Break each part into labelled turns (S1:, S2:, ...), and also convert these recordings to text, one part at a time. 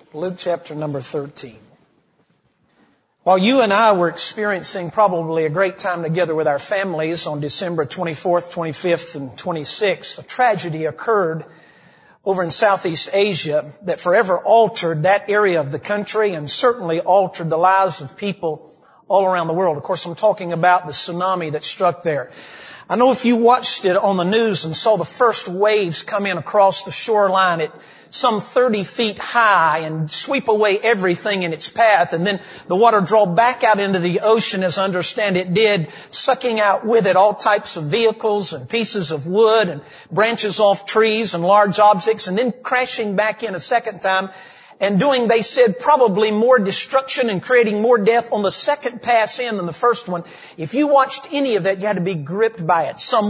S1: Luke chapter number 13. While you and I were experiencing probably a great time together with our families on December 24th, 25th, and 26th, a tragedy occurred over in Southeast Asia that forever altered that area of the country and certainly altered the lives of people all around the world. Of course, I'm talking about the tsunami that struck there. I know if you watched it on the news and saw the first waves come in across the shoreline at some 30 feet high and sweep away everything in its path, and then the water draw back out into the ocean, as I understand it did, sucking out with it all types of vehicles and pieces of wood and branches off trees and large objects, and then crashing back in a second time and doing, they said, probably more destruction and creating more death on the second pass in than the first one. If you watched any of that, you had to be gripped by it. Some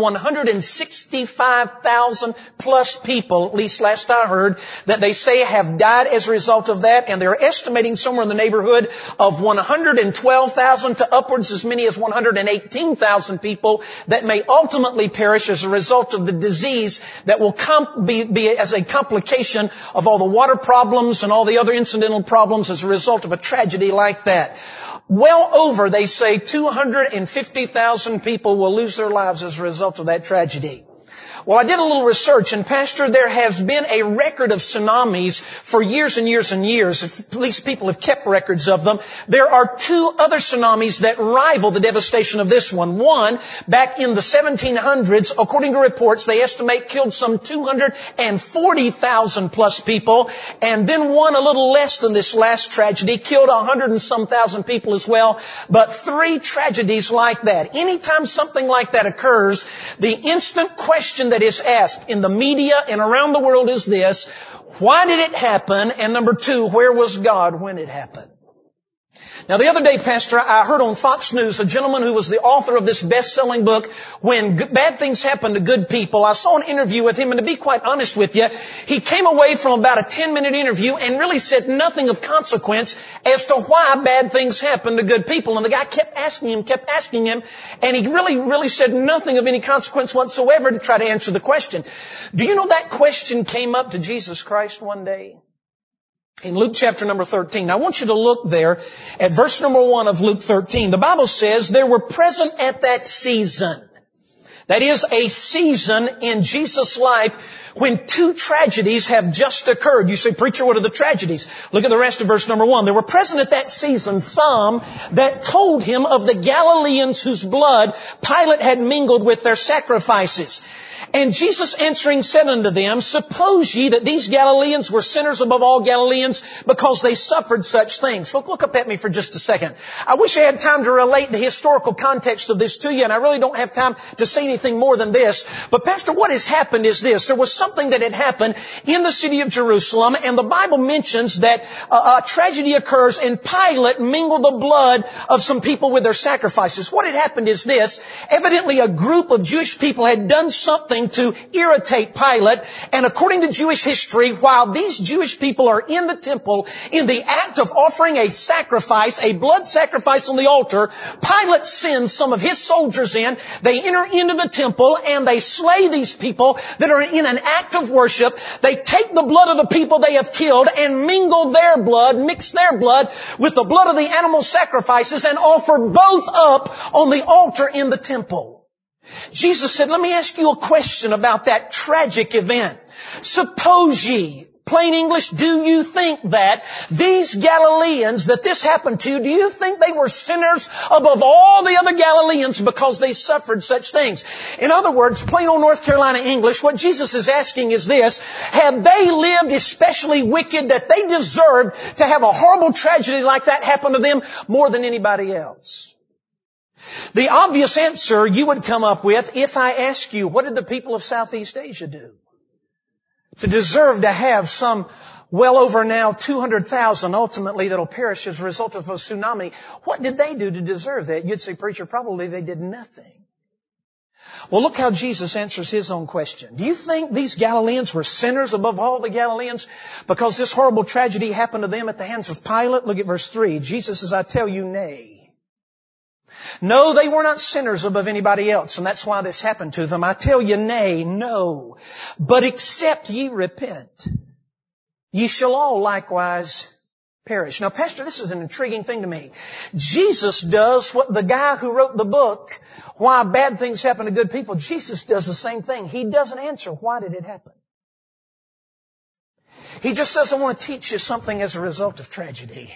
S1: 165,000 plus people, at least last I heard, that they say have died as a result of that, and they're estimating somewhere in the neighborhood of 112,000 to upwards as many as 118,000 people that may ultimately perish as a result of the disease that will be as a complication of all the water problems and all the other incidental problems as a result of a tragedy like that. Well over, they say, 250,000 people will lose their lives as a result of that tragedy. Well, I did a little research, and Pastor, there has been a record of tsunamis for years and years and years. At least people have kept records of them. There are two other tsunamis that rival the devastation of this one. One, back in the 1700s, according to reports, they estimate killed some 240,000 plus people. And then one a little less than this last tragedy killed 100 and some thousand people as well. But three tragedies like that. Anytime something like that occurs, the instant question that is asked in the media and around the world is this: why did it happen? And number two, where was God when it happened? Now, the other day, Pastor, I heard on Fox News a gentleman who was the author of this best-selling book, When Bad Things Happen to Good People. I saw an interview with him, and to be quite honest with you, he came away from about a 10-minute interview and really said nothing of consequence as to why bad things happen to good people. And the guy kept asking him, and he really said nothing of any consequence whatsoever to try to answer the question. Do you know that question came up to Jesus Christ one day? In Luke chapter number 13. Now I want you to look there at verse number 1 of Luke 13. The Bible says, there were present at that season. That is a season in Jesus' life when two tragedies have just occurred. You say, preacher, what are the tragedies? Look at the rest of verse number 1. There were present at that season some that told him of the Galileans whose blood Pilate had mingled with their sacrifices. And Jesus answering said unto them, suppose ye that these Galileans were sinners above all Galileans because they suffered such things. Look up at me for just a second. I wish I had time to relate the historical context of this to you, and I really don't have time to say anything more than this. But Pastor, what has happened is this. There was something that had happened in the city of Jerusalem, and the Bible mentions that a tragedy occurs, and Pilate mingled the blood of some people with their sacrifices. What had happened is this. Evidently a group of Jewish people had done something to irritate Pilate, and according to Jewish history, while these Jewish people are in the temple in the act of offering a sacrifice, a blood sacrifice on the altar, Pilate sends some of his soldiers in. They enter into the temple and they slay these people that are in an act of worship. They take the blood of the people they have killed and mingle their blood, mix their blood with the blood of the animal sacrifices and offer both up on the altar in the temple. Jesus said, let me ask you a question about that tragic event. Suppose ye, plain English, do you think that these Galileans that this happened to, do you think they were sinners above all the other Galileans because they suffered such things? In other words, plain old North Carolina English, what Jesus is asking is this: have they lived especially wicked that they deserved to have a horrible tragedy like that happen to them more than anybody else? The obvious answer you would come up with if I ask you, what did the people of Southeast Asia do to deserve to have some well over now 200,000 ultimately that'll perish as a result of a tsunami? What did they do to deserve that? You'd say, preacher, probably they did nothing. Well, look how Jesus answers his own question. Do you think these Galileans were sinners above all the Galileans because this horrible tragedy happened to them at the hands of Pilate? Look at verse 3. Jesus says, I tell you, nay. No, they were not sinners above anybody else, and that's why this happened to them. I tell you, nay, no. But except ye repent, ye shall all likewise perish. Now, Pastor, this is an intriguing thing to me. Jesus does what the guy who wrote the book, Why Bad Things Happen to Good People, Jesus does the same thing. He doesn't answer, why did it happen? He just says, I want to teach you something as a result of tragedy.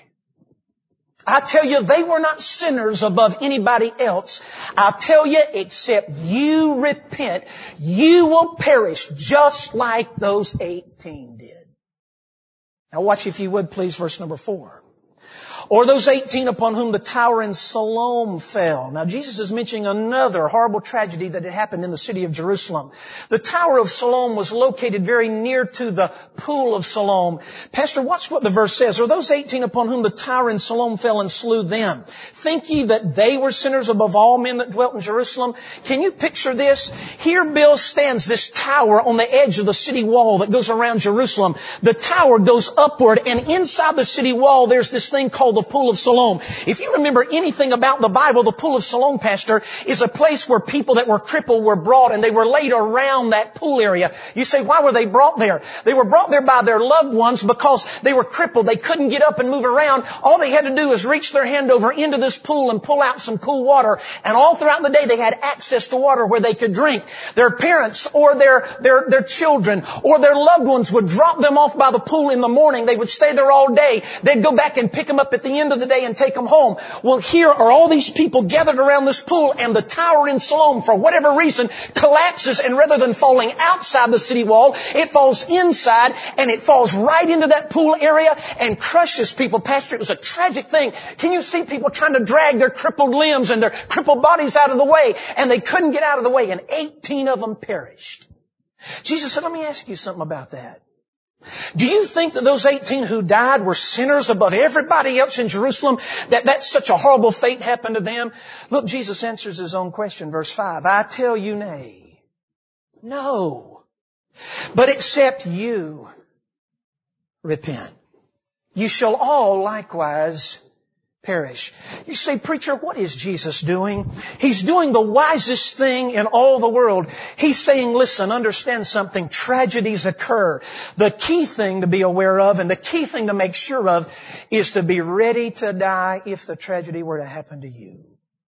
S1: I tell you, they were not sinners above anybody else. I tell you, except you repent, you will perish just like those 18 did. Now watch, if you would please, verse number 4. Or those 18 upon whom the tower in Siloam fell. Now Jesus is mentioning another horrible tragedy that had happened in the city of Jerusalem. The Tower of Siloam was located very near to the Pool of Siloam. Pastor, watch what the verse says. Or those 18 upon whom the tower in Siloam fell and slew them. Think ye that they were sinners above all men that dwelt in Jerusalem? Can you picture this? Here, Bill, stands this tower on the edge of the city wall that goes around Jerusalem. The tower goes upward, and inside the city wall there's this thing called the Pool of Siloam. If you remember anything about the Bible, the Pool of Siloam, Pastor, is a place where people that were crippled were brought, and they were laid around that pool area. You say, why were they brought there? They were brought there by their loved ones because they were crippled. They couldn't get up and move around. All they had to do was reach their hand over into this pool and pull out some cool water. And all throughout the day they had access to water where they could drink. Their parents or their children or their loved ones would drop them off by the pool in the morning. They would stay there all day. They'd go back and pick them up at the end of the day and take them home. Well, here are all these people gathered around this pool, and the tower in Siloam, for whatever reason, collapses, and rather than falling outside the city wall, it falls inside, and it falls right into that pool area and crushes people. Pastor, it was a tragic thing. Can you see people trying to drag their crippled limbs and their crippled bodies out of the way, and they couldn't get out of the way, and 18 of them perished. Jesus said, let me ask you something about that. Do you think that those 18 who died were sinners above everybody else in Jerusalem? That's such a horrible fate happened to them? Look, Jesus answers his own question, verse 5. I tell you nay. No. But except you repent, you shall all likewise perish. You say, preacher, what is Jesus doing? He's doing the wisest thing in all the world. He's saying, listen, understand something. Tragedies occur. The key thing to be aware of and the key thing to make sure of is to be ready to die if the tragedy were to happen to you.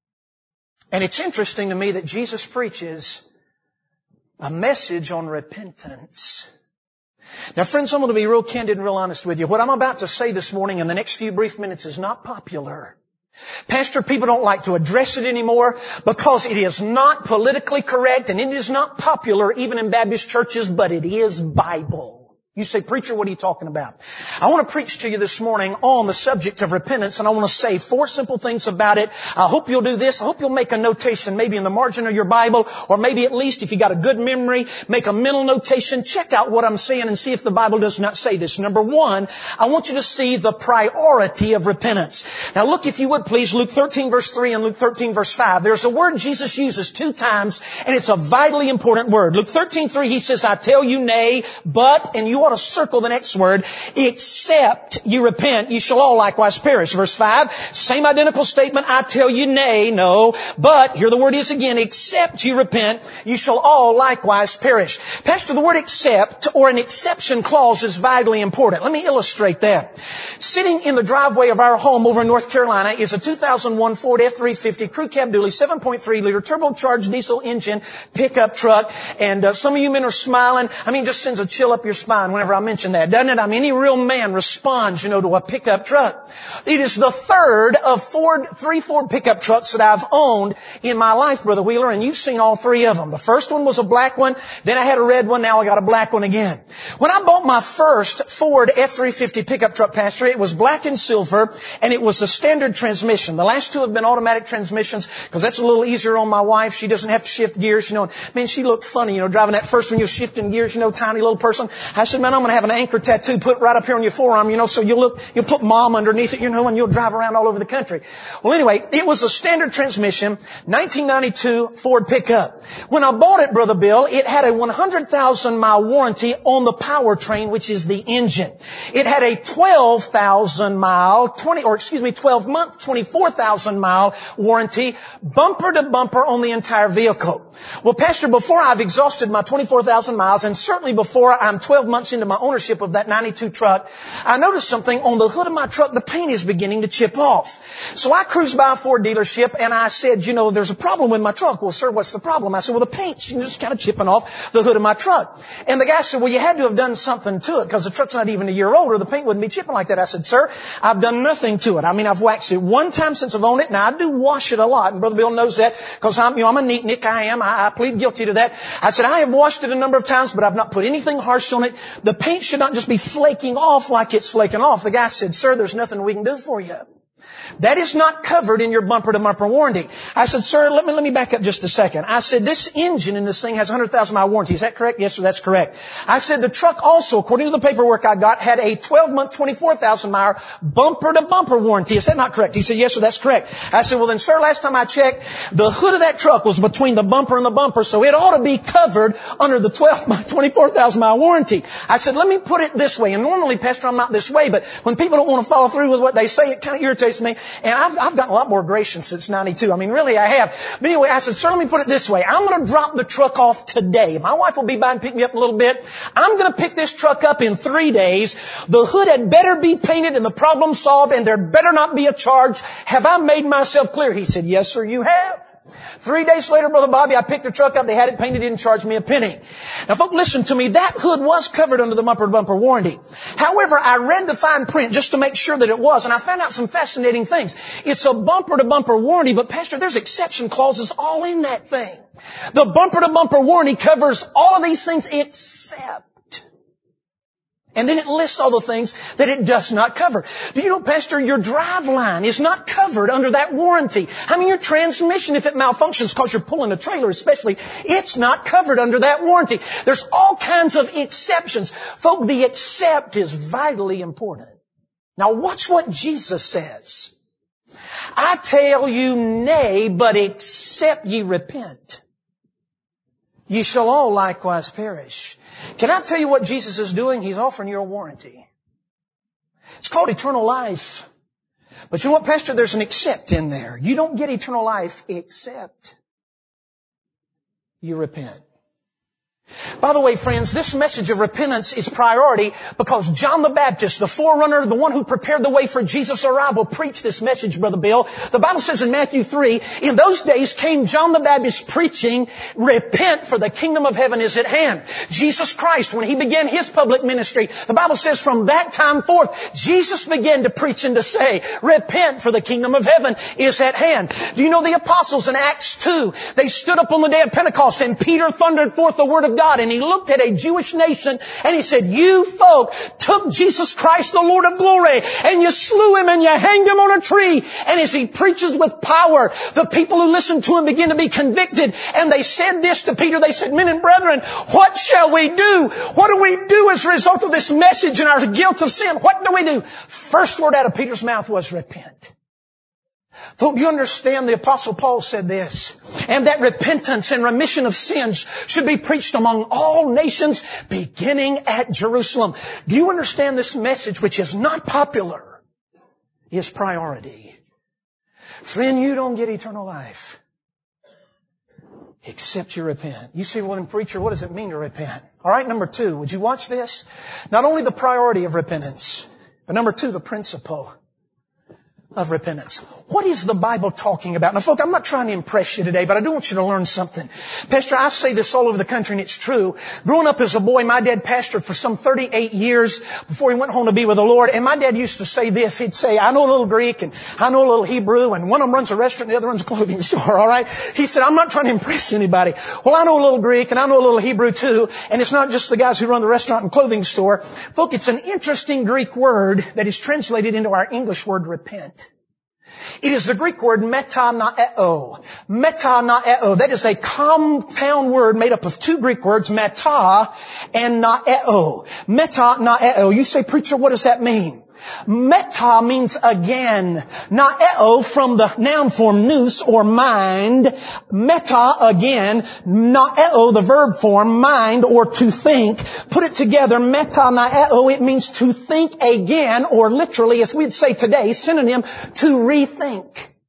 S1: And it's interesting to me that Jesus preaches a message on repentance. Now, friends, I'm going to be real candid and real honest with you. What I'm about to say this morning in the next few brief minutes is not popular. Pastor, people don't like to address it anymore because it is not politically correct and it is not popular even in Baptist churches, but it is Bible. You say, preacher, what are you talking about? I want to preach to you this morning on the subject of repentance, and I want to say 4 simple things about it. I hope you'll do this. I hope you'll make a notation maybe in the margin of your Bible, or maybe at least if you got a good memory, make a mental notation. Check out what I'm saying and see if the Bible does not say this. Number 1, I want you to see the priority of repentance. Now look, if you would please, Luke 13 verse 3 and Luke 13 verse 5. There's a word Jesus uses 2 times, and it's a vitally important word. Luke 13:3, he says, I tell you nay, but, and you ought to circle the next word, except you repent, you shall all likewise perish. Verse 5, same identical statement, I tell you nay, no, but, here the word is again, except you repent, you shall all likewise perish. Pastor, the word except, or an exception clause, is vitally important. Let me illustrate that. Sitting in the driveway of our home over in North Carolina is a 2001 Ford F-350 crew cab dually 7.3 liter turbocharged diesel engine pickup truck, and some of you men are smiling. I mean, it just sends a chill up your spine whenever I mention that, doesn't it? I mean, any real man responds, to a pickup truck. It is the third of 3 Ford pickup trucks that I've owned in my life, Brother Wheeler, and you've seen all 3 of them. The first one was a black one, then I had a red one, now I got a black one again. When I bought my first Ford F-350 pickup truck, Pastor, it was black and silver, and it was a standard transmission. The last 2 have been automatic transmissions, because that's a little easier on my wife. She doesn't have to shift gears, Man, she looked funny, driving that first one, you're shifting gears, tiny little person. I said, man, I'm going to have an anchor tattoo put right up here on your forearm, so you'll put mom underneath it, and you'll drive around all over the country. Well, anyway, it was a standard transmission, 1992 Ford pickup. When I bought it, Brother Bill, it had a 100,000 mile warranty on the powertrain, which is the engine. It had a 12 month, 24,000 mile warranty, bumper to bumper on the entire vehicle. Well, Pastor, before I've exhausted my 24,000 miles, and certainly before I'm 12 months into my ownership of that 92 truck, I noticed something on the hood of my truck. The paint is beginning to chip off. So I cruised by a Ford dealership and I said, there's a problem with my truck. Well, sir, what's the problem? I said, well, the paint's just kind of chipping off the hood of my truck. And the guy said, well, you had to have done something to it because the truck's not even a year older. The paint wouldn't be chipping like that. I said, sir, I've done nothing to it. I've waxed it one time since I've owned it. Now, I do wash it a lot, and Brother Bill knows that because I'm a neat Nick. I am. I plead guilty to that. I said, I have washed it a number of times, but I've not put anything harsh on it. The paint should not just be flaking off like it's flaking off. The guy said, sir, there's nothing we can do for you. That is not covered in your bumper-to-bumper warranty. I said, sir, let me back up just a second. I said, this engine in this thing has a 100,000-mile warranty. Is that correct? Yes, sir, that's correct. I said, the truck also, according to the paperwork I got, had a 12-month, 24,000-mile bumper-to-bumper warranty. Is that not correct? He said, yes, sir, that's correct. I said, well then, sir, last time I checked, the hood of that truck was between the bumper and the bumper, so it ought to be covered under the 12-month, 24,000-mile warranty. I said, let me put it this way. And normally, Pastor, I'm not this way, but when people don't want to follow through with what they say, it kind of irritates me. And I've gotten a lot more gracious since 92. Really, I have. But anyway, I said, sir, let me put it this way. I'm going to drop the truck off today. My wife will be by and pick me up in a little bit. I'm going to pick this truck up in 3 days. The hood had better be painted and the problem solved, and there better not be a charge. Have I made myself clear? He said, yes, sir, you have. 3 days later, Brother Bobby, I picked the truck up. They had it painted, didn't charge me a penny. Now, folks, listen to me. That hood was covered under the bumper-to-bumper warranty. However, I read the fine print just to make sure that it was, and I found out some fascinating things. It's a bumper-to-bumper warranty, but Pastor, there's exception clauses all in that thing. The bumper-to-bumper warranty covers all of these things except. And then it lists all the things that it does not cover. Do you know, Pastor, your drive line is not covered under that warranty. Your transmission, if it malfunctions because you're pulling a trailer especially, it's not covered under that warranty. There's all kinds of exceptions. Folks, the except is vitally important. Now watch what Jesus says. I tell you, nay, but except ye repent, ye shall all likewise perish. Can I tell you what Jesus is doing? He's offering you a warranty. It's called eternal life. But you know what, Pastor? There's an except in there. You don't get eternal life except you repent. By the way, friends, this message of repentance is priority because John the Baptist, the forerunner, the one who prepared the way for Jesus' arrival, preached this message, Brother Bill. The Bible says in Matthew 3, in those days came John the Baptist preaching, repent for the kingdom of heaven is at hand. Jesus Christ, when He began His public ministry, the Bible says from that time forth, Jesus began to preach and to say, repent for the kingdom of heaven is at hand. Do you know the apostles in Acts 2, they stood up on the day of Pentecost and Peter thundered forth the word of God, and he looked at a Jewish nation and he said, you folk took Jesus Christ, the Lord of glory, and you slew Him and you hanged Him on a tree. And as He preaches with power, the people who listened to Him begin to be convicted. And they said this to Peter. They said, men and brethren, what shall we do? What do we do as a result of this message and our guilt of sin? What do we do? First word out of Peter's mouth was repent. Folks, you understand the Apostle Paul said this, and that repentance and remission of sins should be preached among all nations, beginning at Jerusalem. Do you understand this message, which is not popular, is priority? Friend, you don't get eternal life except you repent. You say, well, then, preacher, what does it mean to repent? All right, number 2, would you watch this? Not only the priority of repentance, but number 2, the principle of repentance. What is the Bible talking about? Now, folks, I'm not trying to impress you today, but I do want you to learn something. Pastor, I say this all over the country, and it's true. Growing up as a boy, my dad pastored for some 38 years before he went home to be with the Lord. And my dad used to say this. He'd say, I know a little Greek, and I know a little Hebrew, and one of them runs a restaurant, and the other runs a clothing store, all right? He said, I'm not trying to impress anybody. Well, I know a little Greek, and I know a little Hebrew, too. And it's not just the guys who run the restaurant and clothing store. Folks, it's an interesting Greek word that is translated into our English word repent. It is the Greek word metanoeo. Metanoeo. That is a compound word made up of 2 Greek words, meta and naeo. Metanoeo. You say, preacher, what does that mean? Meta means again. Naeo from the noun form nous or mind. Meta again. Naeo the verb form mind or to think. Put it together. Meta naeo. It means to think again, or literally, as we'd say today, synonym to rethink.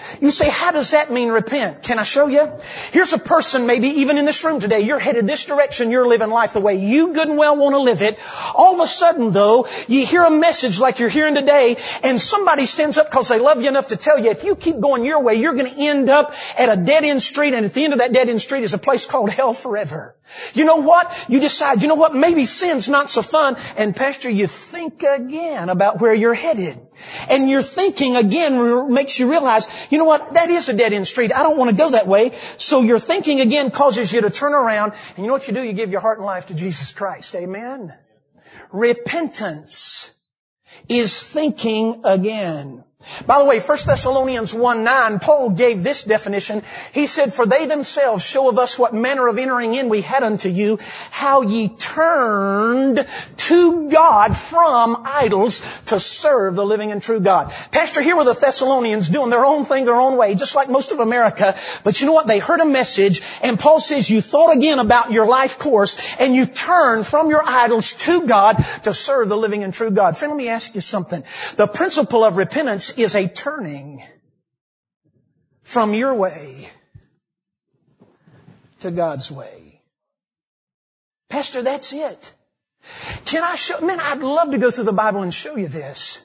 S1: You say, how does that mean repent? Can I show you? Here's a person, maybe even in this room today, you're headed this direction, you're living life the way you good and well want to live it. All of a sudden though, you hear a message like you're hearing today, and somebody stands up because they love you enough to tell you, if you keep going your way, you're going to end up at a dead-end street, and at the end of that dead-end street is a place called hell forever. You know what? You decide, you know what? Maybe sin's not so fun. And Pastor, you think again about where you're headed. And your thinking again makes you realize, you know what? That is a dead-end street. I don't want to go that way. So your thinking again causes you to turn around. And you know what you do? You give your heart and life to Jesus Christ. Amen? Repentance is thinking again. By the way, 1 Thessalonians 1:9, Paul gave this definition. He said, for they themselves show of us what manner of entering in we had unto you, how ye turned to God from idols to serve the living and true God. Pastor, here were the Thessalonians doing their own thing, their own way, just like most of America. But you know what? They heard a message, and Paul says you thought again about your life course, and you turned from your idols to God to serve the living and true God. Friend, let me ask you something. The principle of repentance is a turning from your way to God's way. Pastor, that's it. Can I show? Man, I'd love to go through the Bible and show you this.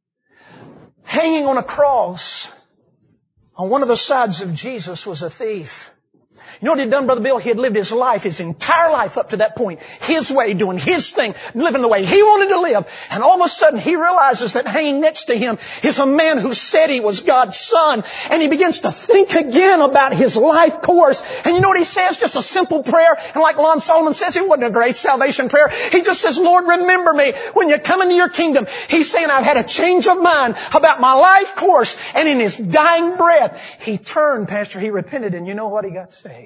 S1: Hanging on a cross, on one of the sides of Jesus was a thief. You know what he'd done, Brother Bill? He had lived his life, his entire life up to that point, his way, doing his thing, living the way he wanted to live. And all of a sudden he realizes that hanging next to him is a man who said he was God's son. And he begins to think again about his life course. And you know what he says? Just a simple prayer. And like Lon Solomon says, it wasn't a great salvation prayer. He just says, Lord, remember me when you come into your kingdom. He's saying, I've had a change of mind about my life course. And in his dying breath, he turned, Pastor, he repented, and you know what? He got saved.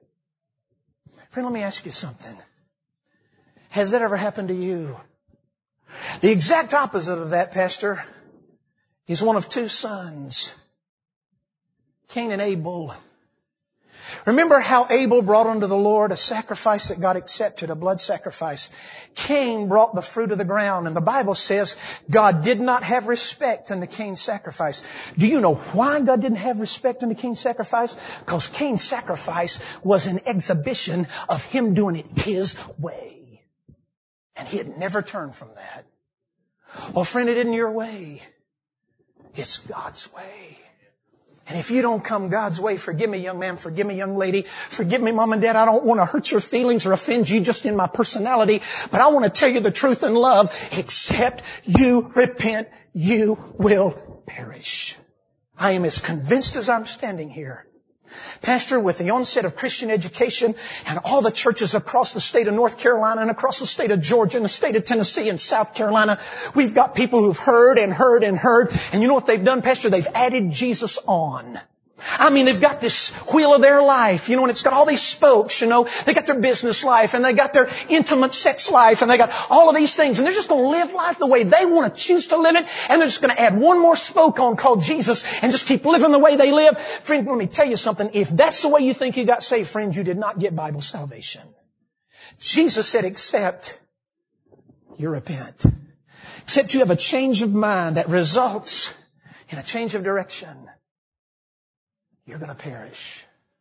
S1: Friend, let me ask you something. Has that ever happened to you? The exact opposite of that, Pastor, is one of two sons, Cain and Abel. Remember how Abel brought unto the Lord a sacrifice that God accepted, a blood sacrifice. Cain brought the fruit of the ground, and the Bible says God did not have respect unto Cain's sacrifice. Do you know why God didn't have respect unto Cain's sacrifice? Because Cain's sacrifice was an exhibition of him doing it his way. And he had never turned from that. Well, friend, it isn't your way. It's God's way. And if you don't come God's way, forgive me, young man, forgive me, young lady, forgive me, mom and dad, I don't want to hurt your feelings or offend you just in my personality, but I want to tell you the truth in love. Except you repent, you will perish. I am as convinced as I'm standing here. Pastor, with the onset of Christian education and all the churches across the state of North Carolina and across the state of Georgia and the state of Tennessee and South Carolina, we've got people who've heard and heard and heard. And you know what they've done, Pastor? They've added Jesus on. I mean, they've got this wheel of their life, you know, and it's got all these spokes, you know. They got their business life, and they got their intimate sex life, and they got all of these things. And they're just going to live life the way they want to choose to live it, and they're just going to add one more spoke on called Jesus and just keep living the way they live. Friend, let me tell you something. If that's the way you think you got saved, friend, you did not get Bible salvation. Jesus said, except you repent. Except you have a change of mind that results in a change of direction. You're going to perish.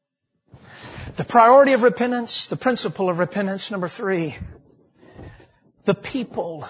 S1: The priority of repentance, the principle of repentance, number 3, the people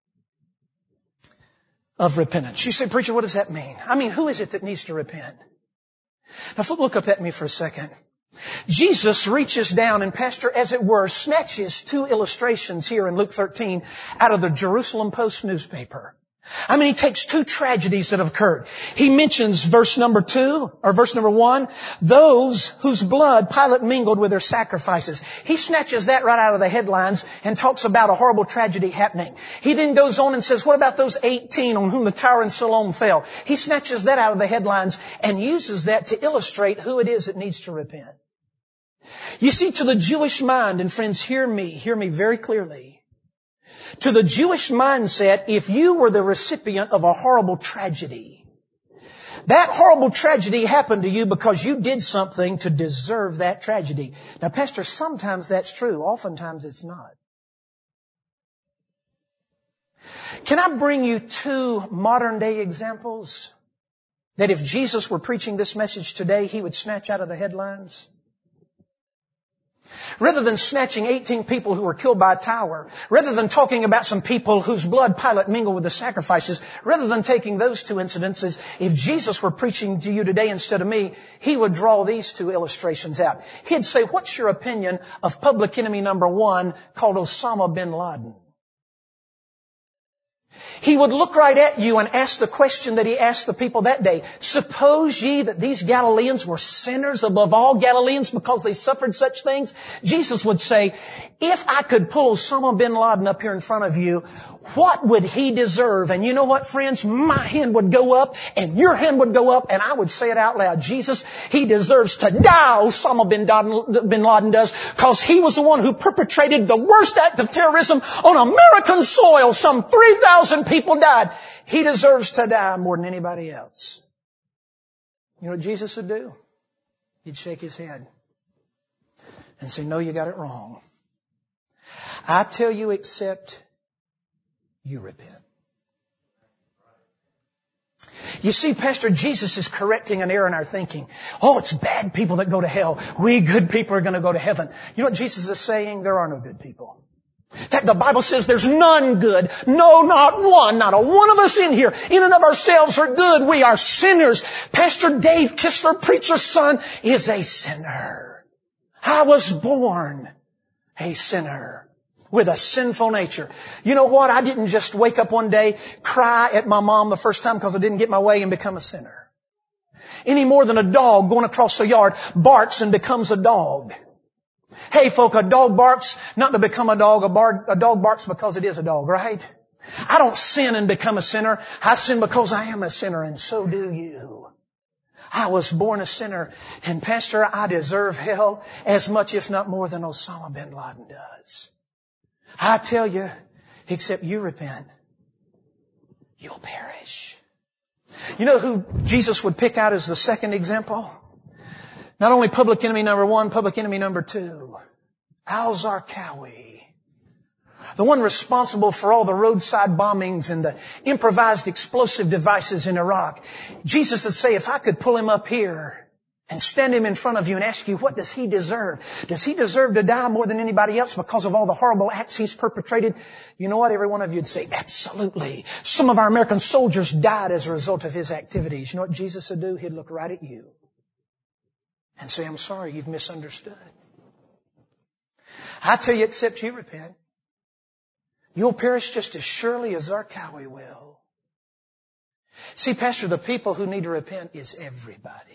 S1: of repentance. You say, preacher, what does that mean? I mean, who is it that needs to repent? Now, look up at me for a second. Jesus reaches down and, Pastor, as it were, snatches 2 illustrations here in Luke 13 out of the Jerusalem Post newspaper. I mean, he takes 2 tragedies that have occurred. He mentions verse number 1, those whose blood Pilate mingled with their sacrifices. He snatches that right out of the headlines and talks about a horrible tragedy happening. He then goes on and says, what about those 18 on whom the tower in Siloam fell? He snatches that out of the headlines and uses that to illustrate who it is that needs to repent. You see, to the Jewish mind, and friends, hear me very clearly. To the Jewish mindset, if you were the recipient of a horrible tragedy, that horrible tragedy happened to you because you did something to deserve that tragedy. Now, Pastor, sometimes that's true. Oftentimes it's not. Can I bring you 2 modern day examples that if Jesus were preaching this message today, He would snatch out of the headlines? Rather than snatching 18 people who were killed by a tower, rather than talking about some people whose blood Pilate mingled with the sacrifices, rather than taking those two incidences, if Jesus were preaching to you today instead of me, He would draw these two illustrations out. He'd say, what's your opinion of public enemy number one called Osama bin Laden? He would look right at you and ask the question that He asked the people that day. Suppose ye that these Galileans were sinners above all Galileans because they suffered such things? Jesus would say, if I could pull Osama bin Laden up here in front of you, what would he deserve? And you know what, friends? My hand would go up and your hand would go up and I would say it out loud. Jesus, he deserves to die, Osama bin Laden does, because he was the one who perpetrated the worst act of terrorism on American soil. Some 3,000 people died. He deserves to die more than anybody else. You know what Jesus would do? He'd shake His head and say, no, you got it wrong. I tell you, except you repent. You see, Pastor, Jesus is correcting an error in our thinking. Oh, it's bad people that go to hell. We good people are going to go to heaven. You know what Jesus is saying? There are no good people. In fact, the Bible says there's none good. No, not one. Not a one of us in here, in and of ourselves, are good. We are sinners. Pastor Dave Kistler, preacher's son, is a sinner. I was born a sinner with a sinful nature. You know what? I didn't just wake up one day, cry at my mom the first time because I didn't get my way and become a sinner. Any more than a dog going across the yard barks and becomes a dog. Hey folk, a dog barks not to become a dog. A dog barks because it is a dog, right? I don't sin and become a sinner. I sin because I am a sinner, and so do you. I was born a sinner, and Pastor, I deserve hell as much, if not more, than Osama bin Laden does. I tell you, except you repent, you'll perish. You know who Jesus would pick out as the second example? Not only public enemy number one, public enemy number two. Al-Zarqawi. The one responsible for all the roadside bombings and the improvised explosive devices in Iraq. Jesus would say, if I could pull him up here and stand him in front of you and ask you, what does he deserve? Does he deserve to die more than anybody else because of all the horrible acts he's perpetrated? You know what? Every one of you would say, absolutely. Some of our American soldiers died as a result of his activities. You know what Jesus would do? He'd look right at you and say, I'm sorry, you've misunderstood. I tell you, except you repent, you'll perish just as surely as Zarqawi will. See, Pastor, the people who need to repent is everybody.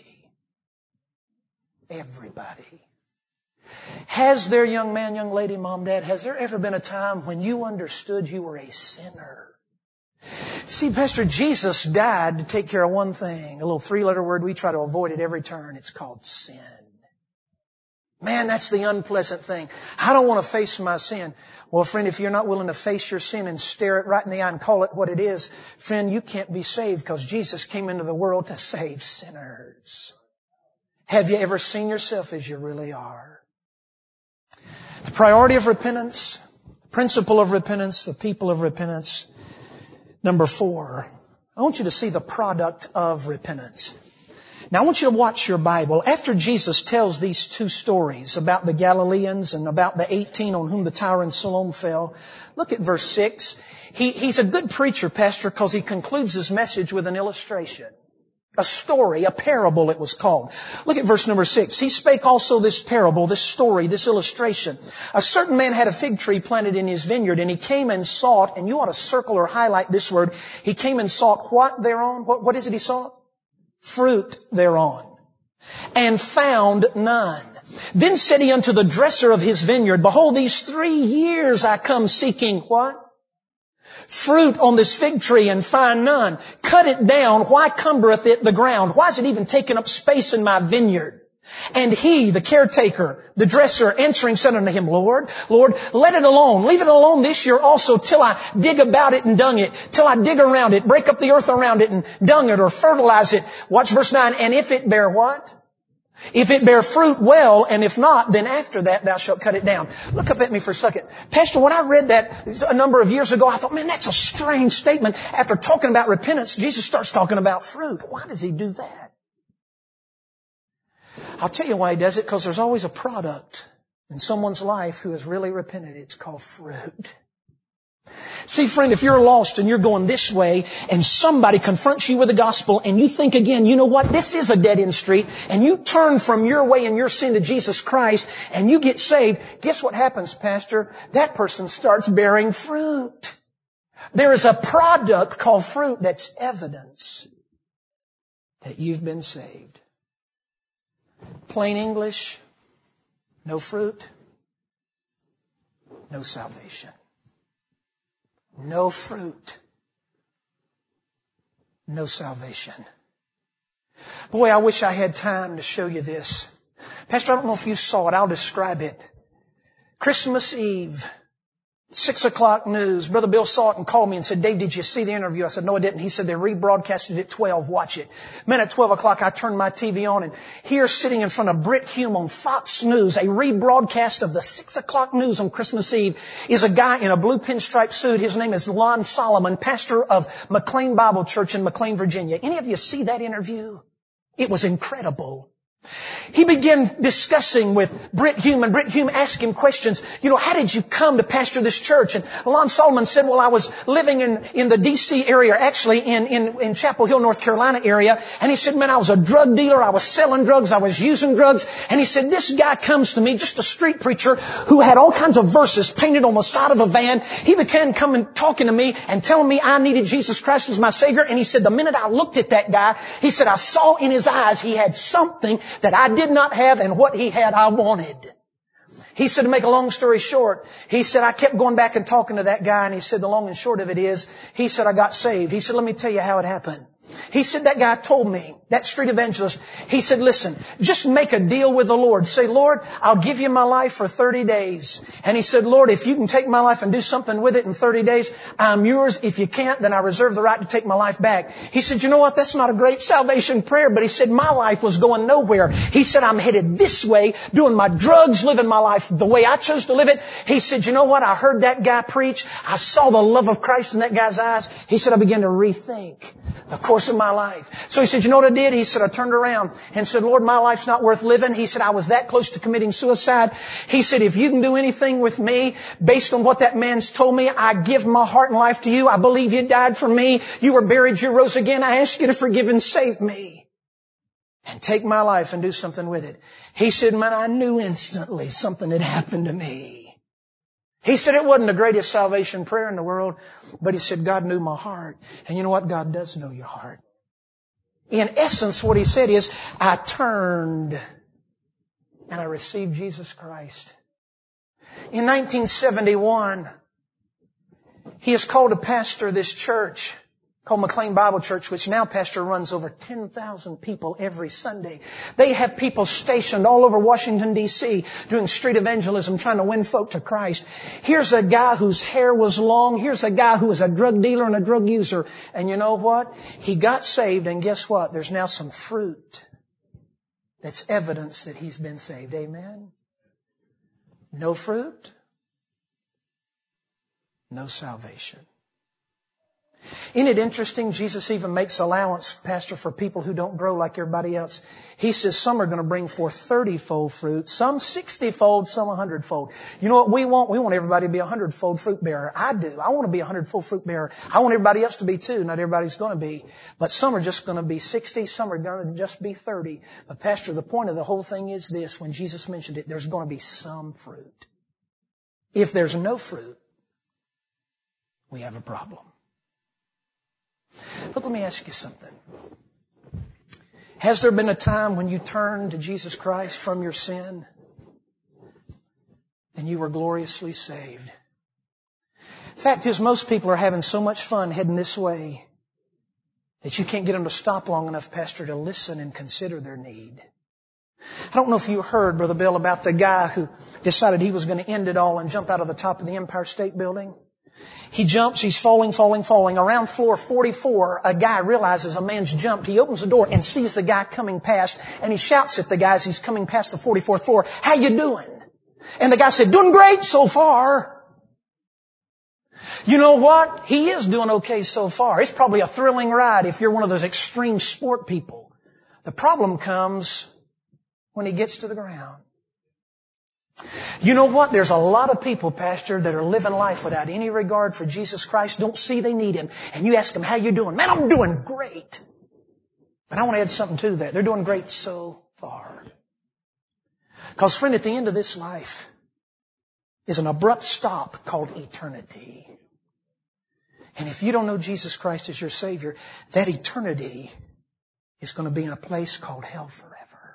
S1: Everybody. Has there, young man, young lady, mom, dad, has there ever been a time when you understood you were a sinner? See, Pastor, Jesus died to take care of one thing, a little three-letter word we try to avoid at every turn. It's called sin. Man, that's the unpleasant thing. I don't want to face my sin. Well, friend, if you're not willing to face your sin and stare it right in the eye and call it what it is, friend, you can't be saved because Jesus came into the world to save sinners. Have you ever seen yourself as you really are? The priority of repentance, the principle of repentance, the people of repentance. Number 4, I want you to see the product of repentance. Now I want you to watch your Bible. After Jesus tells these two stories about the Galileans and about the 18 on whom the tower in Siloam fell, look at verse 6. He's a good preacher, Pastor, because he concludes his message with an illustration. A story, a parable it was called. Look at verse number 6. He spake also this parable, this story, this illustration. A certain man had a fig tree planted in his vineyard, and he came and sought, and you ought to circle or highlight this word. He came and sought what thereon? What is it he sought? Fruit thereon. And found none. Then said he unto the dresser of his vineyard, behold, these 3 years I come seeking what? Fruit on this fig tree and find none. Cut it down. Why cumbereth it the ground? Why is it even taking up space in my vineyard? And he, the caretaker, the dresser, answering said unto him, Lord, let it alone. Leave it alone this year also till I dig about it and dung it. Till I dig around it, break up the earth around it and dung it or fertilize it. Watch verse 9. And if it bear what? If it bear fruit, well, and if not, then after that thou shalt cut it down. Look up at me for a second. Pastor, when I read that a number of years ago, I thought, man, that's a strange statement. After talking about repentance, Jesus starts talking about fruit. Why does He do that? I'll tell you why He does it, because there's always a product in someone's life who has really repented. It's called fruit. See, friend, if you're lost and you're going this way and somebody confronts you with the gospel and you think again, you know what, this is a dead-end street, and you turn from your way and your sin to Jesus Christ and you get saved, guess what happens, Pastor? That person starts bearing fruit. There is a product called fruit that's evidence that you've been saved. Plain English, no fruit, no salvation. No fruit. No salvation. Boy, I wish I had time to show you this. Pastor, I don't know if you saw it. I'll describe it. Christmas Eve, 6 o'clock news. Brother Bill saw it and called me and said, Dave, did you see the interview? I said, no, I didn't. He said, they rebroadcasted it at 12. Watch it. Man, at 12 o'clock, I turned my TV on, and here sitting in front of Britt Hume on Fox News, a rebroadcast of the 6 o'clock news on Christmas Eve, is a guy in a blue pinstripe suit. His name is Lon Solomon, pastor of McLean Bible Church in McLean, Virginia. Any of you see that interview? It was incredible. He began discussing with Britt Hume, and Britt Hume asked him questions. You know, how did you come to pastor this church? And Lon Solomon said, well, I was living in the D.C. area, actually in Chapel Hill, North Carolina area. And he said, man, I was a drug dealer. I was selling drugs. I was using drugs. And he said, this guy comes to me, just a street preacher who had all kinds of verses painted on the side of a van. He began coming, talking to me and telling me I needed Jesus Christ as my Savior. And he said, the minute I looked at that guy, he said, I saw in his eyes he had something that I did not have, and what he had I wanted. He said, to make a long story short, he said, I kept going back and talking to that guy, and he said, the long and short of it is, he said, I got saved. He said, let me tell you how it happened. He said, that guy told me, that street evangelist, he said, listen, just make a deal with the Lord. Say, Lord, I'll give you my life for 30 days. And he said, Lord, if you can take my life and do something with it in 30 days, I'm yours. If you can't, then I reserve the right to take my life back. He said, you know what? That's not a great salvation prayer, but he said, my life was going nowhere. He said, I'm headed this way, doing my drugs, living my life the way I chose to live it. He said, you know what? I heard that guy preach. I saw the love of Christ in that guy's eyes. He said, I began to rethink the course of my life. So he said, you know what I did? He said, I turned around and said, Lord, my life's not worth living. He said, I was that close to committing suicide. He said, if you can do anything with me based on what that man's told me, I give my heart and life to you. I believe you died for me. You were buried. You rose again. I ask you to forgive and save me and take my life and do something with it. He said, man, I knew instantly something had happened to me. He said it wasn't the greatest salvation prayer in the world, but he said God knew my heart. And you know what? God does know your heart. In essence, what he said is, I turned and I received Jesus Christ. In 1971, he is called to pastor this church called McLean Bible Church, which now pastor runs over 10,000 people every Sunday. They have people stationed all over Washington, D.C. doing street evangelism, trying to win folk to Christ. Here's a guy whose hair was long. Here's a guy who was a drug dealer and a drug user. And you know what? He got saved, and guess what? There's now some fruit that's evidence that he's been saved. Amen? No fruit, no salvation. Isn't it interesting? Jesus even makes allowance, Pastor, for people who don't grow like everybody else. He says some are going to bring forth 30-fold fruit, some 60-fold, some 100-fold. You know what we want? We want everybody to be a 100-fold fruit bearer. I do. I want to be a 100-fold fruit bearer. I want everybody else to be too. Not everybody's going to be. But some are just going to be 60, some are going to just be 30. But Pastor, the point of the whole thing is this. When Jesus mentioned it, there's going to be some fruit. If there's no fruit, we have a problem. But let me ask you something. Has there been a time when you turned to Jesus Christ from your sin and you were gloriously saved? Fact is, most people are having so much fun heading this way that you can't get them to stop long enough, Pastor, to listen and consider their need. I don't know if you heard, Brother Bill, about the guy who decided he was going to end it all and jump out of the top of the Empire State Building. He jumps, he's falling. Around floor 44, a guy realizes a man's jumped. He opens the door and sees the guy coming past, and he shouts at the guy as he's coming past the 44th floor, "How you doing?" And the guy said, "Doing great so far." You know what? He is doing okay so far. It's probably a thrilling ride if you're one of those extreme sport people. The problem comes when he gets to the ground. You know what? There's a lot of people, Pastor, that are living life without any regard for Jesus Christ, don't see they need Him. And you ask them, "How you doing?" "Man, I'm doing great." But I want to add something to that. They're doing great so far. Because, friend, at the end of this life is an abrupt stop called eternity. And if you don't know Jesus Christ as your Savior, that eternity is going to be in a place called hell forever.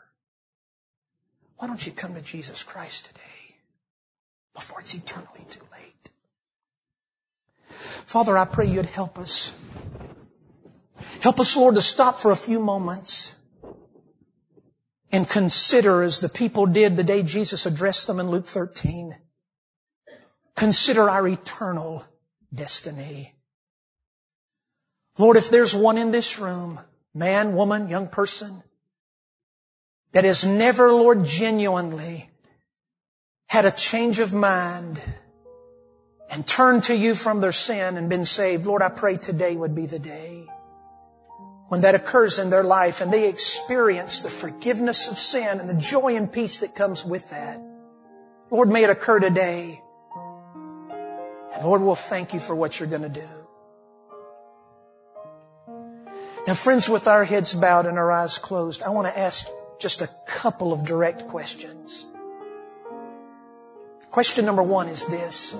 S1: Why don't you come to Jesus Christ today before it's eternally too late? Father, I pray You'd help us. Help us, Lord, to stop for a few moments and consider, as the people did the day Jesus addressed them in Luke 13, consider our eternal destiny. Lord, if there's one in this room, man, woman, young person, that has never, Lord, genuinely had a change of mind and turned to You from their sin and been saved, Lord, I pray today would be the day when that occurs in their life and they experience the forgiveness of sin and the joy and peace that comes with that. Lord, may it occur today. And Lord, we'll thank You for what You're going to do. Now, friends, with our heads bowed and our eyes closed, I want to ask just a couple of direct questions. Question number one is this.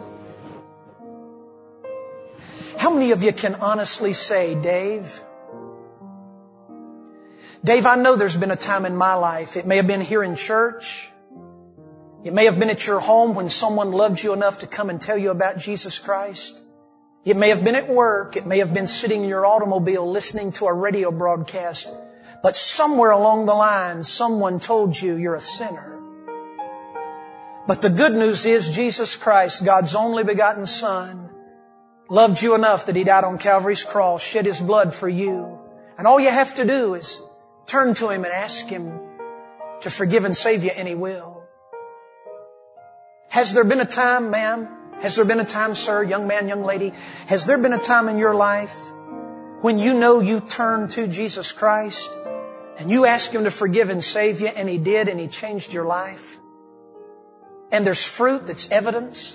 S1: How many of you can honestly say, Dave, I know there's been a time in my life, it may have been here in church, it may have been at your home when someone loved you enough to come and tell you about Jesus Christ. It may have been at work, it may have been sitting in your automobile listening to a radio broadcast. But somewhere along the line, someone told you you're a sinner. But the good news is Jesus Christ, God's only begotten Son, loved you enough that He died on Calvary's cross, shed His blood for you. And all you have to do is turn to Him and ask Him to forgive and save you, and He will. Has there been a time, ma'am? Has there been a time, sir, young man, young lady? Has there been a time in your life when you know you turned to Jesus Christ and you asked Him to forgive and save you, and He did, and He changed your life? And there's fruit that's evidence.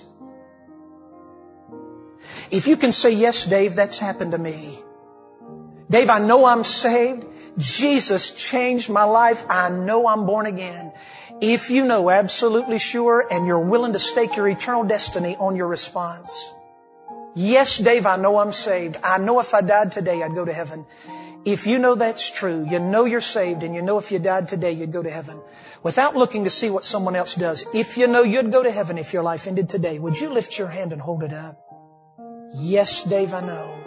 S1: If you can say, yes, Dave, that's happened to me. Dave, I know I'm saved. Jesus changed my life. I know I'm born again. If you know absolutely sure and you're willing to stake your eternal destiny on your response, yes, Dave, I know I'm saved. I know if I died today, I'd go to heaven. If you know that's true, you know you're saved, and you know if you died today, you'd go to heaven. Without looking to see what someone else does, if you know you'd go to heaven if your life ended today, would you lift your hand and hold it up? Yes, Dave, I know.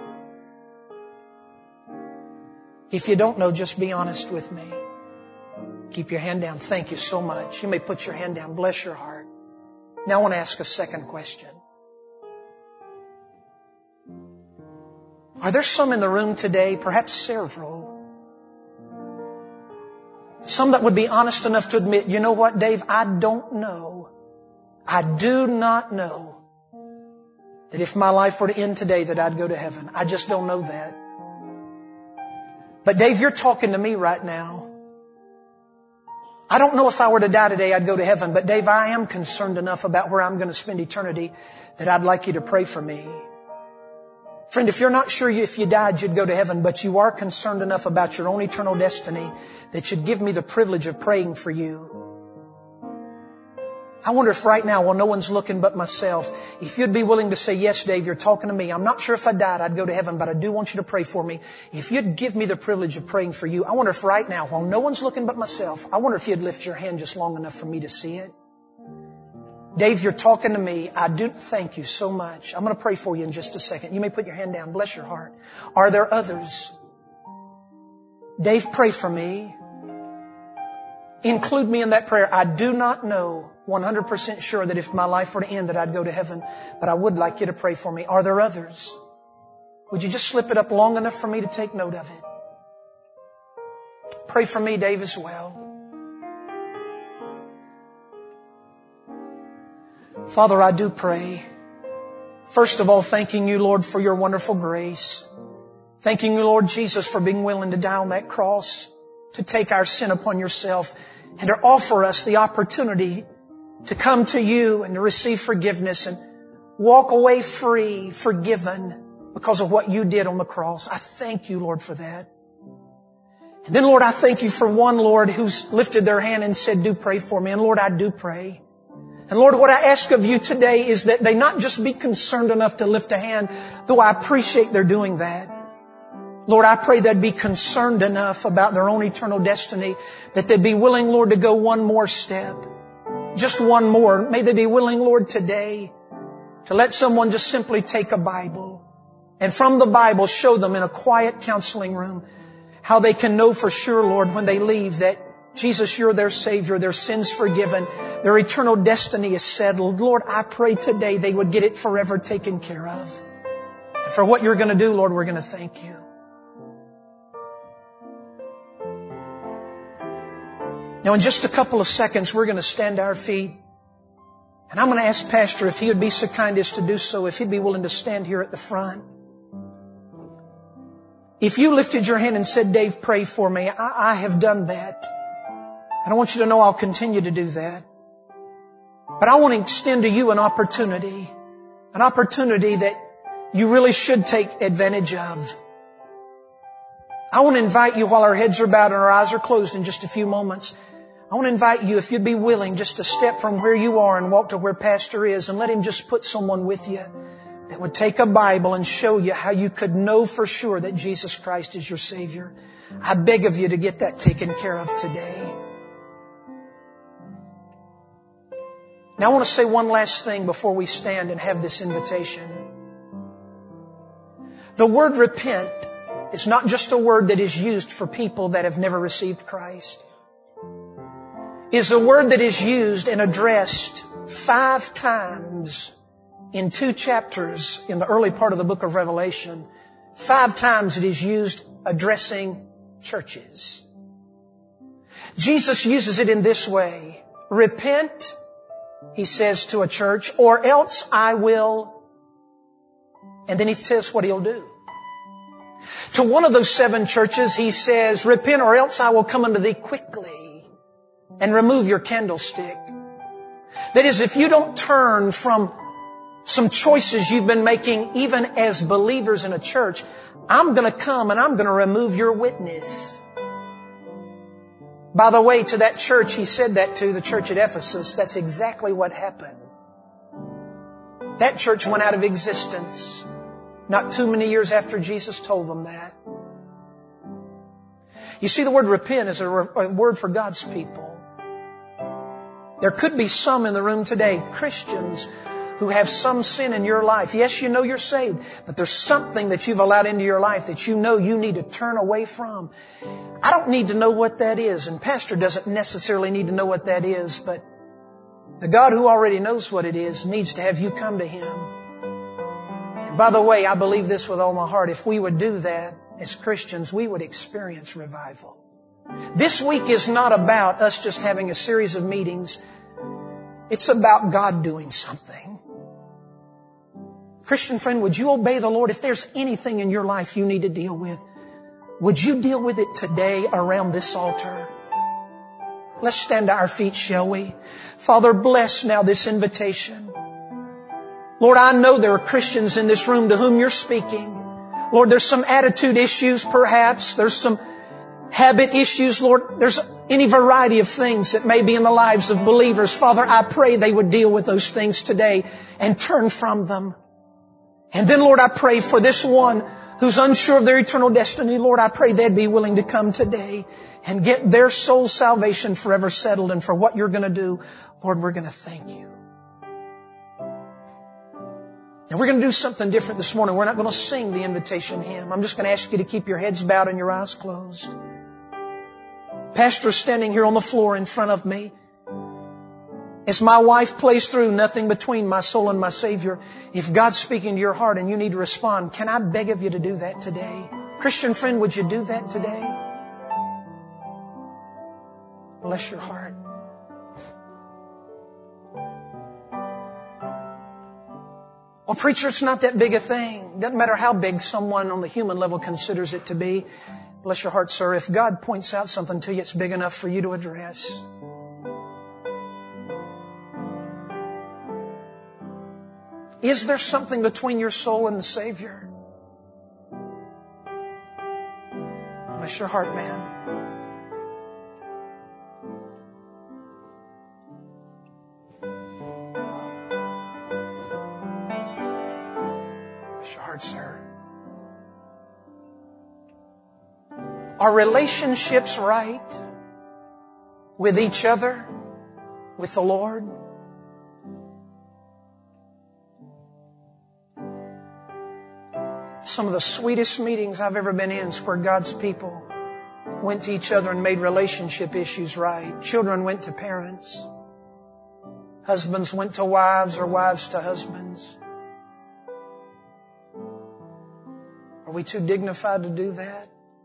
S1: If you don't know, just be honest with me. Keep your hand down. Thank you so much. You may put your hand down. Bless your heart. Now I want to ask a second question. Are there some in the room today, perhaps several, some that would be honest enough to admit, you know what, Dave, I don't know. I do not know that if my life were to end today that I'd go to heaven. I just don't know that. But Dave, you're talking to me right now. I don't know if I were to die today I'd go to heaven, but Dave, I am concerned enough about where I'm going to spend eternity that I'd like you to pray for me. Friend, if you're not sure if you died you'd go to heaven, but you are concerned enough about your own eternal destiny that you'd give me the privilege of praying for you, I wonder if right now, while no one's looking but myself, if you'd be willing to say, yes, Dave, you're talking to me. I'm not sure if I died I'd go to heaven, but I do want you to pray for me. If you'd give me the privilege of praying for you, I wonder if right now, while no one's looking but myself, I wonder if you'd lift your hand just long enough for me to see it. Dave, you're talking to me. I do thank you so much. I'm going to pray for you in just a second. You may put your hand down. Bless your heart. Are there others? Dave, pray for me. Include me in that prayer. I do not know 100% sure that if my life were to end that I'd go to heaven. But I would like you to pray for me. Are there others? Would you just slip it up long enough for me to take note of it? Pray for me, Dave, as well. Father, I do pray. First of all, thanking you, Lord, for your wonderful grace. Thanking you, Lord Jesus, for being willing to die on that cross, to take our sin upon yourself, and to offer us the opportunity to come to you and to receive forgiveness and walk away free, forgiven, because of what you did on the cross. I thank you, Lord, for that. And then, Lord, I thank you for one, Lord, who's lifted their hand and said, do pray for me. And Lord, I do pray. And Lord, what I ask of you today is that they not just be concerned enough to lift a hand, though I appreciate their doing that. Lord, I pray they'd be concerned enough about their own eternal destiny that they'd be willing, Lord, to go one more step. Just one more. May they be willing, Lord, today to let someone just simply take a Bible and from the Bible show them in a quiet counseling room how they can know for sure, Lord, when they leave that Jesus, you're their Savior, their sins forgiven, their eternal destiny is settled. Lord, I pray today they would get it forever taken care of. And for what you're going to do, Lord, we're going to thank you. Now, in just a couple of seconds, we're going to stand to our feet. And I'm going to ask Pastor if he would be so kind as to do so, if he'd be willing to stand here at the front. If you lifted your hand and said, Dave, pray for me, I have done that. And I want you to know I'll continue to do that. But I want to extend to you an opportunity that you really should take advantage of. I want to invite you while our heads are bowed and our eyes are closed in just a few moments. I want to invite you, if you'd be willing, just to step from where you are and walk to where Pastor is and let him just put someone with you that would take a Bible and show you how you could know for sure that Jesus Christ is your Savior. I beg of you to get that taken care of today. Now I want to say one last thing before we stand and have this invitation. The word repent is not just a word that is used for people that have never received Christ. It's a word that is used and addressed 5 times in 2 chapters in the early part of the book of Revelation. 5 times it is used addressing churches. Jesus uses it in this way. Repent, he says to a church, or else I will. And then he says what he'll do. To one of those 7 churches, he says, repent or else I will come unto thee quickly and remove your candlestick. That is, if you don't turn from some choices you've been making, even as believers in a church, I'm going to come and I'm going to remove your witness. By the way, to that church, he said that to the church at Ephesus. That's exactly what happened. That church went out of existence not too many years after Jesus told them that. You see, the word repent is a word for God's people. There could be some in the room today, Christians, who have some sin in your life. Yes, you know you're saved, but there's something that you've allowed into your life that you know you need to turn away from. I don't need to know what that is, and Pastor doesn't necessarily need to know what that is, but the God who already knows what it is needs to have you come to Him. And by the way, I believe this with all my heart. If we would do that as Christians, we would experience revival. This week is not about us just having a series of meetings. It's about God doing something. Christian friend, would you obey the Lord? If there's anything in your life you need to deal with, would you deal with it today around this altar? Let's stand to our feet, shall we? Father, bless now this invitation. Lord, I know there are Christians in this room to whom you're speaking. Lord, there's some attitude issues perhaps. There's some habit issues, Lord. There's any variety of things that may be in the lives of believers. Father, I pray they would deal with those things today and turn from them. And then, Lord, I pray for this one who's unsure of their eternal destiny. Lord, I pray they'd be willing to come today and get their soul's salvation forever settled. And for what you're going to do, Lord, we're going to thank you. And we're going to do something different this morning. We're not going to sing the invitation hymn. I'm just going to ask you to keep your heads bowed and your eyes closed. Pastor's standing here on the floor in front of me. As my wife plays through Nothing Between My Soul and My Savior, if God's speaking to your heart and you need to respond, can I beg of you to do that today? Christian friend, would you do that today? Bless your heart. Well, preacher, it's not that big a thing. Doesn't matter how big someone on the human level considers it to be. Bless your heart, sir. If God points out something to you, it's big enough for you to address. Is there something between your soul and the Savior? Bless your heart, man. Bless your heart, sir. Are relationships right with each other, with the Lord? Some of the sweetest meetings I've ever been in is where God's people went to each other and made relationship issues right. Children went to parents. Husbands went to wives or wives to husbands. Are we too dignified to do that?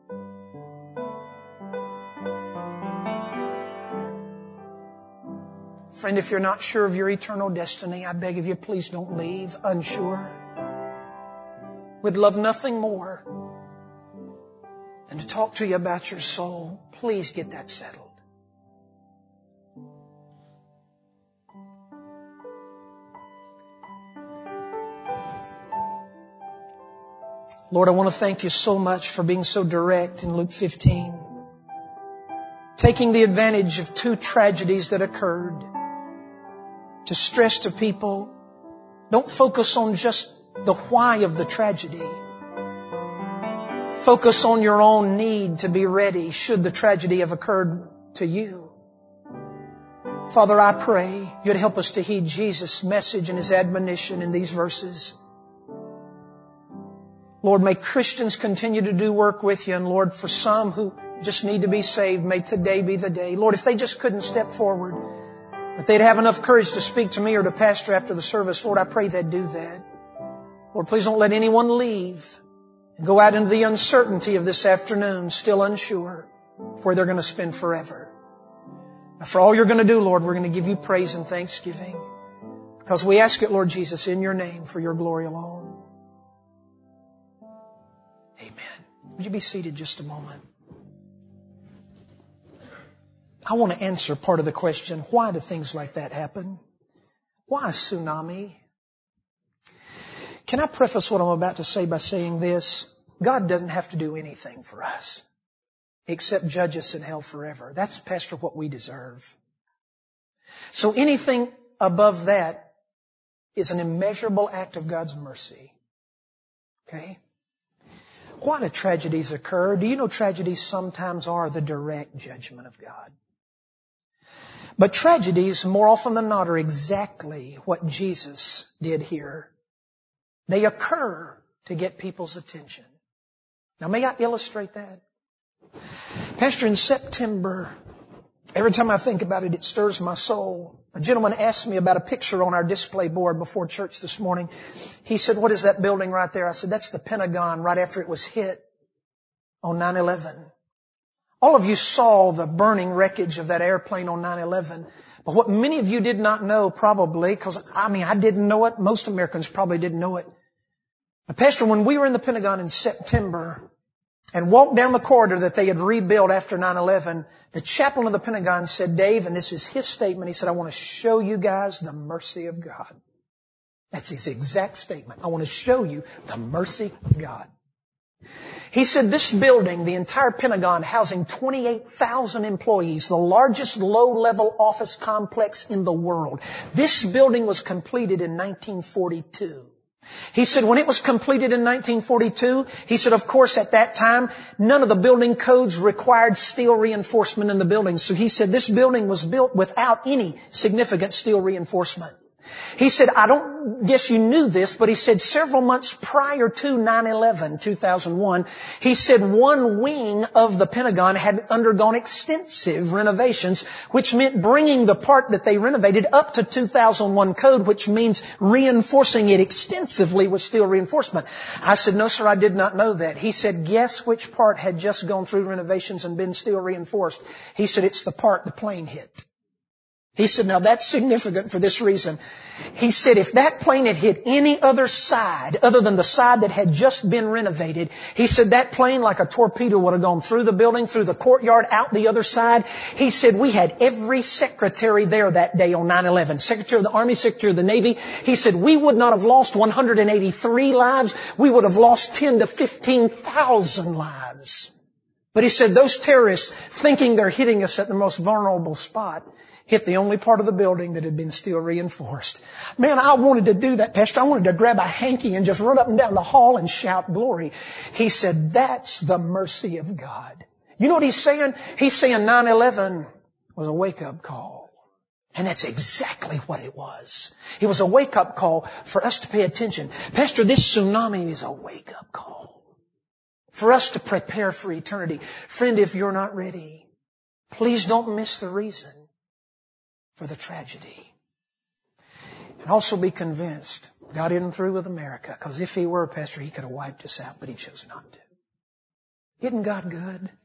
S1: Friend, if you're not sure of your eternal destiny, I beg of you, please don't leave unsure. We'd love nothing more than to talk to you about your soul. Please get that settled. Lord, I want to thank you so much for being so direct in Luke 15. Taking the advantage of two tragedies that occurred to stress to people, don't focus on just the why of the tragedy. Focus on your own need to be ready should the tragedy have occurred to you. Father, I pray you'd help us to heed Jesus' message and His admonition in these verses. Lord, may Christians continue to do work with you. And Lord, for some who just need to be saved, may today be the day. Lord, if they just couldn't step forward, but they'd have enough courage to speak to me or to pastor after the service, Lord, I pray they'd do that. Lord, please don't let anyone leave and go out into the uncertainty of this afternoon, still unsure where they're going to spend forever. Now, for all you're going to do, Lord, we're going to give you praise and thanksgiving because we ask it, Lord Jesus, in your name for your glory alone. Amen. Would you be seated just a moment? I want to answer part of the question, why do things like that happen? Why a tsunami? Can I preface what I'm about to say by saying this? God doesn't have to do anything for us except judge us in hell forever. That's, Pastor, what we deserve. So anything above that is an immeasurable act of God's mercy. Okay? Why do tragedies occur? Do you know tragedies sometimes are the direct judgment of God? But tragedies, more often than not, are exactly what Jesus did here. They occur to get people's attention. Now, may I illustrate that? Pastor, in September, every time I think about it, it stirs my soul. A gentleman asked me about a picture on our display board before church this morning. He said, what is that building right there? I said, that's the Pentagon right after it was hit on 9/11. All of you saw the burning wreckage of that airplane on 9/11. But what many of you did not know probably, because I didn't know it, most Americans probably didn't know it. But Pastor, when we were in the Pentagon in September and walked down the corridor that they had rebuilt after 9/11, the chaplain of the Pentagon said, Dave, and this is his statement, he said, I want to show you guys the mercy of God. That's his exact statement. I want to show you the mercy of God. He said this building, the entire Pentagon, housing 28,000 employees, the largest low-level office complex in the world. This building was completed in 1942. He said when it was completed in 1942, he said, of course, at that time, none of the building codes required steel reinforcement in the building. So he said this building was built without any significant steel reinforcement. He said, I don't guess you knew this, but he said several months prior to 9/11, 2001, he said one wing of the Pentagon had undergone extensive renovations, which meant bringing the part that they renovated up to 2001 code, which means reinforcing it extensively with steel reinforcement. I said, no, sir, I did not know that. He said, guess which part had just gone through renovations and been steel reinforced? He said, it's the part the plane hit. He said, now that's significant for this reason. He said, if that plane had hit any other side other than the side that had just been renovated, he said that plane like a torpedo would have gone through the building, through the courtyard, out the other side. He said, we had every secretary there that day on 9/11. Secretary of the Army, Secretary of the Navy. He said, we would not have lost 183 lives. We would have lost 10 to 15,000 lives. But he said, those terrorists, thinking they're hitting us at the most vulnerable spot, hit the only part of the building that had been steel reinforced. Man, I wanted to do that, Pastor. I wanted to grab a hanky and just run up and down the hall and shout glory. He said, that's the mercy of God. You know what he's saying? He's saying 9/11 was a wake-up call. And that's exactly what it was. It was a wake-up call for us to pay attention. Pastor, this tsunami is a wake-up call for us to prepare for eternity. Friend, if you're not ready, please don't miss the reason for the tragedy. And also be convinced God isn't through with America, because if He were, Pastor, He could have wiped us out, but He chose not to. Isn't God good?